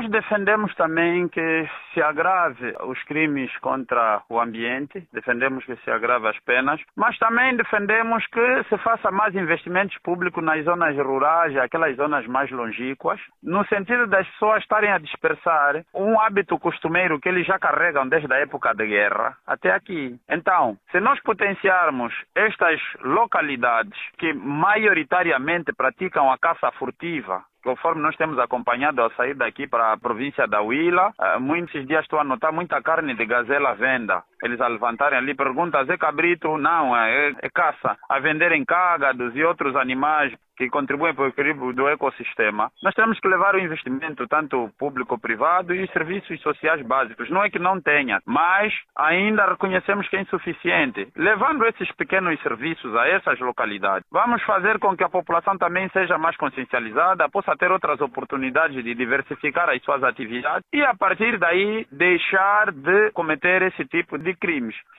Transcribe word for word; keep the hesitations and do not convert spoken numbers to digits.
Nós defendemos também que se agrave os crimes contra o ambiente, defendemos que se agrave as penas, mas também defendemos que se faça mais investimentos públicos nas zonas rurais, aquelas zonas mais longínquas, no sentido das pessoas estarem a dispersar um hábito costumeiro que eles já carregam desde a época da guerra até aqui. Então, se nós potenciarmos estas localidades que maioritariamente praticam a caça furtiva, conforme nós temos acompanhado ao sair daqui para a província da Huila, muitos dias estou a notar muita carne de gazela à venda. Eles a levantarem ali, perguntam, é cabrito? Não, é, é caça. A venderem cágados e outros animais que contribuem para o equilíbrio do ecossistema. Nós temos que levar o investimento, tanto público-privado e serviços sociais básicos. Não é que não tenha, mas ainda reconhecemos que é insuficiente. Levando esses pequenos serviços a essas localidades, vamos fazer com que a população também seja mais consciencializada, possa ter outras oportunidades de diversificar as suas atividades e, a partir daí, deixar de cometer esse tipo de crimes.